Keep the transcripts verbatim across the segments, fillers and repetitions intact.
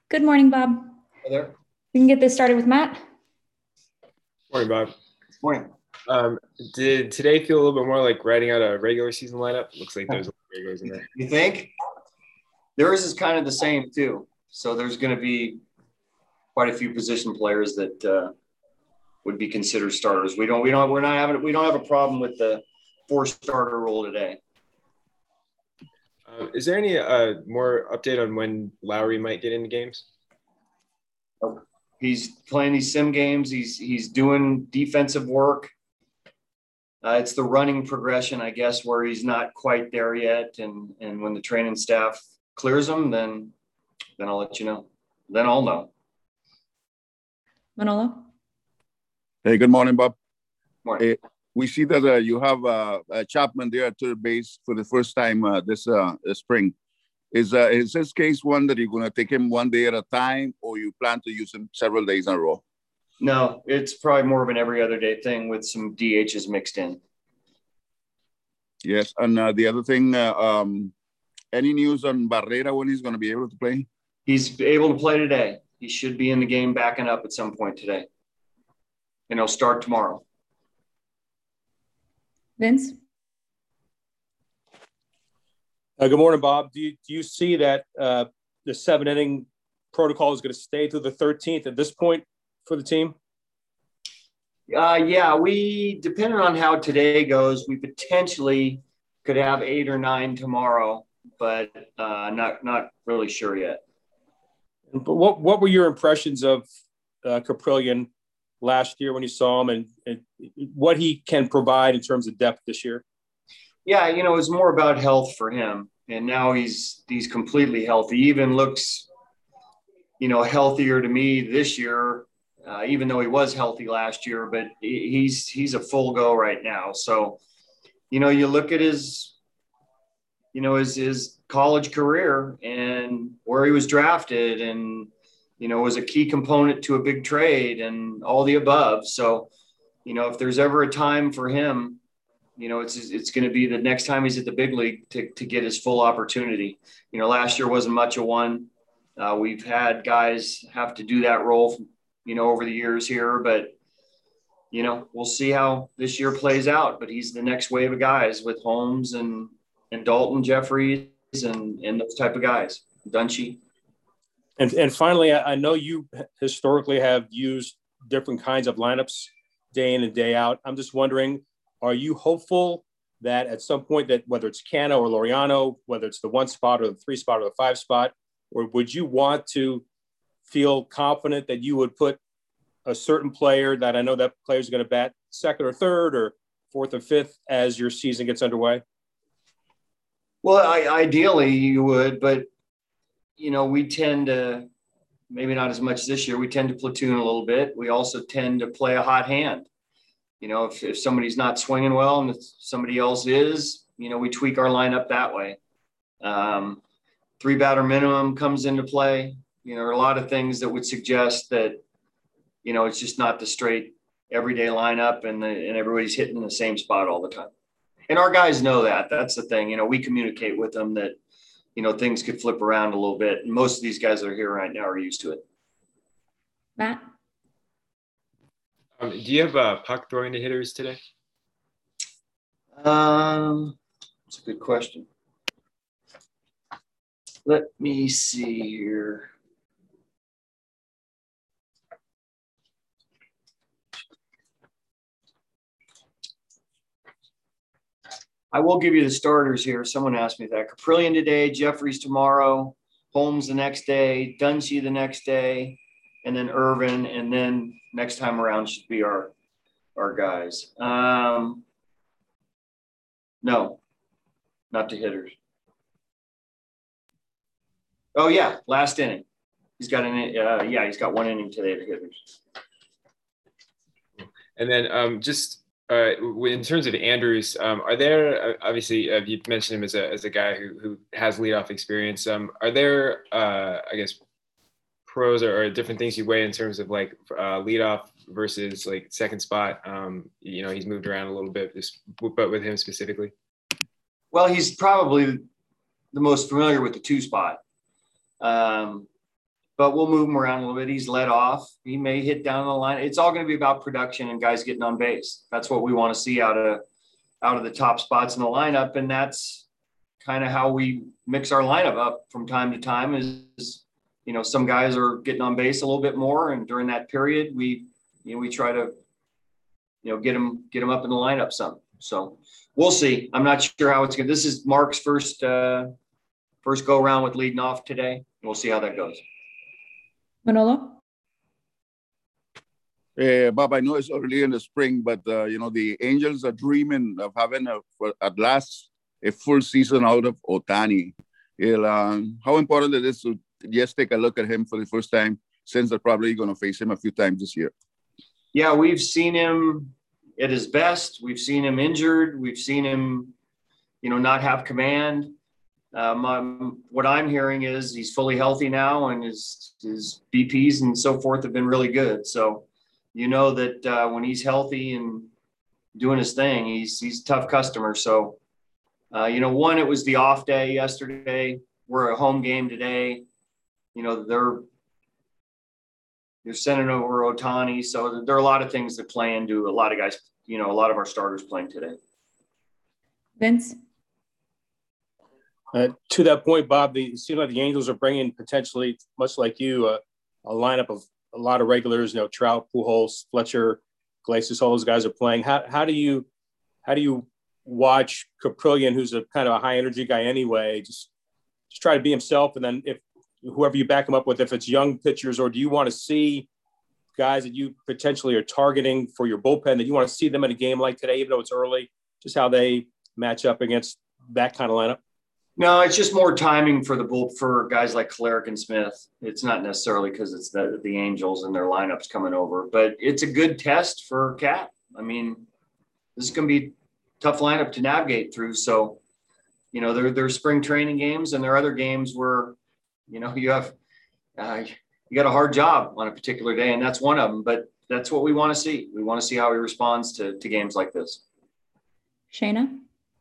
Good morning, Bob. Hi there. We can get this started with Matt. Morning, Bob. Morning. Um, did today feel a little bit more like writing out a regular season lineup? Looks like there's a lot of regulars in there. You think? Theirs is kind of the same too. So there's going to be quite a few position players that uh, would be considered starters. We don't, we don't, we're not having, we don't have a problem with the four starter rule today. Uh, is there any uh, more update on when Lowry might get into games? He's playing these sim games. He's he's doing defensive work. Uh, it's the running progression, I guess, where he's not quite there yet. And and when the training staff clears him, then then I'll let you know. Then I'll know. Manolo. Hey, good morning, Bob. Morning. Hey, we see that uh, you have uh, uh, Chapman there at third base for the first time uh, this uh, spring. Is uh, is this case one that you're going to take him one day at a time, or you plan to use him several days in a row? No, it's probably more of an every other day thing with some D Hs mixed in. Yes, and uh, the other thing, uh, um, any news on Barrera when he's going to be able to play? He's able to play today. He should be in the game backing up at some point today. And he'll start tomorrow. Vince. Uh, good morning, Bob. Do you, do you see that uh, the seven inning protocol is going to stay through the thirteenth at this point for the team? Uh, yeah, we, depending on how today goes, we potentially could have eight or nine tomorrow, but uh, not not really sure yet. But what what were your impressions of uh, Caprillion last year when you saw him, and, and what he can provide in terms of depth this year? Yeah, you know, it's more about health for him, and now he's he's completely healthy. He even looks, you know, healthier to me this year. Uh, even though he was healthy last year, but he's he's a full go right now. So, you know, you look at his, you know, his his college career and where he was drafted, and you know, was a key component to a big trade and all the above. So, you know, if there's ever a time for him, you know, it's it's going to be the next time he's at the big league to to get his full opportunity. You know, last year wasn't much of one. Uh, we've had guys have to do that role, you know, over the years here, but, you know, we'll see how this year plays out, but he's the next wave of guys with Holmes and, and Dalton Jeffries and, and those type of guys, Dunshee. And, and finally, I know you historically have used different kinds of lineups day in and day out. I'm just wondering, are you hopeful that at some point that whether it's Canha or Laureano, whether it's the one spot or the three spot or the five spot, or would you want to feel confident that you would put a certain player that I know that player is going to bat second or third or fourth or fifth as your season gets underway? Well, I, ideally you would, but, you know, we tend to, maybe not as much this year, we tend to platoon a little bit. We also tend to play a hot hand. You know, if, if somebody's not swinging well and somebody else is, you know, we tweak our lineup that way. Um, three batter minimum comes into play. You know, there are a lot of things that would suggest that, you know, it's just not the straight everyday lineup and the, and everybody's hitting the same spot all the time. And our guys know that. That's the thing. You know, we communicate with them that, you know, things could flip around a little bit. And most of these guys that are here right now are used to it. Matt. Um, do you have uh, puck throwing to hitters today? Um, that's a good question. Let me see here. I will give you the starters here. Someone asked me that. Caprillion today, Jeffries tomorrow, Holmes the next day, Dunshee the next day, and then Irvin, and then next time around should be our our guys. Um, no, not the hitters. Oh yeah, last inning. He's got an uh, yeah, he's got one inning today to hitters. And then um, just uh, in terms of Andrews, um, are there obviously uh, you mentioned him as a as a guy who who has leadoff experience. Um, are there uh, I guess pros or, or different things you weigh in terms of like uh, leadoff versus like second spot? Um, you know, he's moved around a little bit, just but with him specifically. Well, he's probably the most familiar with the two spot. Um, but we'll move him around a little bit. He's let off. He may hit down the line. It's all going to be about production and guys getting on base. That's what we want to see out of out of the top spots in the lineup, and that's kind of how we mix our lineup up from time to time. Is, you know, some guys are getting on base a little bit more, and during that period, we you know we try to you know get them get them up in the lineup some. So we'll see. I'm not sure how it's going. This is Mark's first uh, first go around with leading off today. We'll see how that goes. Manolo? Uh, Bob, I know it's early in the spring, but uh, you know the Angels are dreaming of having a, for, at last a full season out of Ohtani. It'll, um, how important it is to just take a look at him for the first time, since they're probably going to face him a few times this year. Yeah, we've seen him at his best. We've seen him injured. We've seen him, you know, not have command. Um, um, what I'm hearing is he's fully healthy now, and his his B Ps and so forth have been really good. So, you know that uh, when he's healthy and doing his thing, he's he's a tough customer. So, uh, you know, one, it was the off day yesterday. We're a home game today. You know, they're they're sending over Ohtani, so there are a lot of things that play into a lot of guys. You know, a lot of our starters playing today. Vince? Uh, to that point, Bob, the, it seems like the Angels are bringing potentially, much like you, uh, a lineup of a lot of regulars. You know, Trout, Pujols, Fletcher, Iglesias, all those guys are playing. How how do you how do you watch Caprillion, who's a kind of a high energy guy anyway, just just try to be himself, and then if whoever you back him up with, if it's young pitchers, or do you want to see guys that you potentially are targeting for your bullpen that you want to see them in a game like today, even though it's early, just how they match up against that kind of lineup? No, it's just more timing for the bull for guys like Cleric and Smith. It's not necessarily because it's the, the Angels and their lineups coming over, but it's a good test for Cat. I mean, this is going to be a tough lineup to navigate through. So, you know, there there's spring training games, and there are other games where, you know, you have uh, you got a hard job on a particular day, and that's one of them. But that's what we want to see. We want to see how he responds to to games like this. Shayna?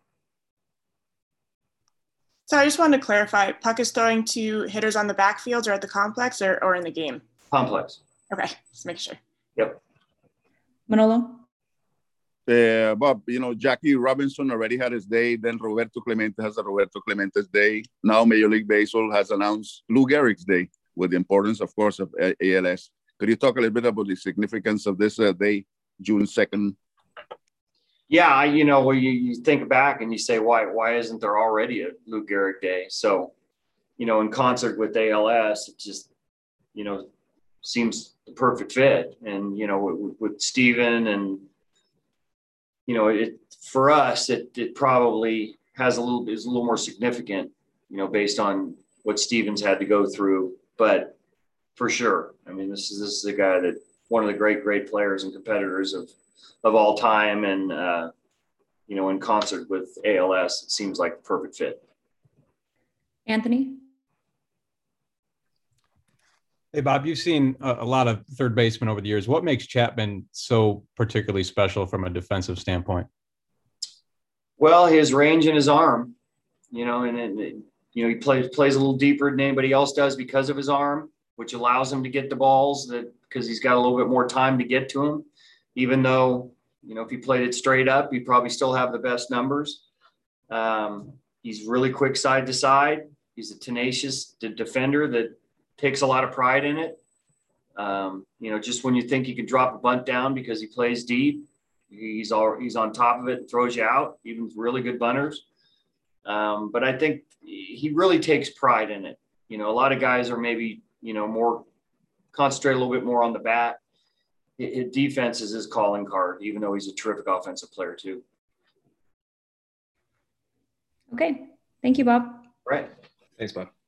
So I just wanted to clarify, Puck is throwing to hitters on the backfield or at the complex, or, or in the game? Complex. Okay, just make sure. Yep. Manolo? Uh, Bob, you know, Jackie Robinson already had his day. Then Roberto Clemente has a Roberto Clemente's day. Now Major League Baseball has announced Lou Gehrig's day, with the importance, of course, of A L S. Could you talk a little bit about the significance of this uh, day, June second? Yeah, you know, well, you, you think back and you say, why why isn't there already a Lou Gehrig Day? So, you know, in concert with A L S, it just, you know, seems the perfect fit. And, you know, with, with Steven and, you know, it for us, it it probably has a little is a little more significant, you know, based on what Steven's had to go through. But for sure, I mean, this is this is a guy that one of the great, great players and competitors of of all time. And, uh, you know, in concert with A L S, it seems like the perfect fit. Anthony? Hey, Bob, you've seen a, a lot of third basemen over the years. What makes Chapman so particularly special from a defensive standpoint? Well, his range and his arm, you know, and, and you know, he plays plays a little deeper than anybody else does because of his arm, which allows him to get the balls that because he's got a little bit more time to get to him, even though, you know, if he played it straight up, he'd probably still have the best numbers. Um, he's really quick side to side. He's a tenacious defender that takes a lot of pride in it. Um, you know, just when you think you can drop a bunt down because he plays deep, he's all he's on top of it and throws you out, even with really good bunters. Um, but I think he really takes pride in it. You know, a lot of guys are maybe, you know, more concentrate a little bit more on the bat. His defense is his calling card, even though he's a terrific offensive player too. Okay. Thank you, Bob. Right. Thanks, Bob.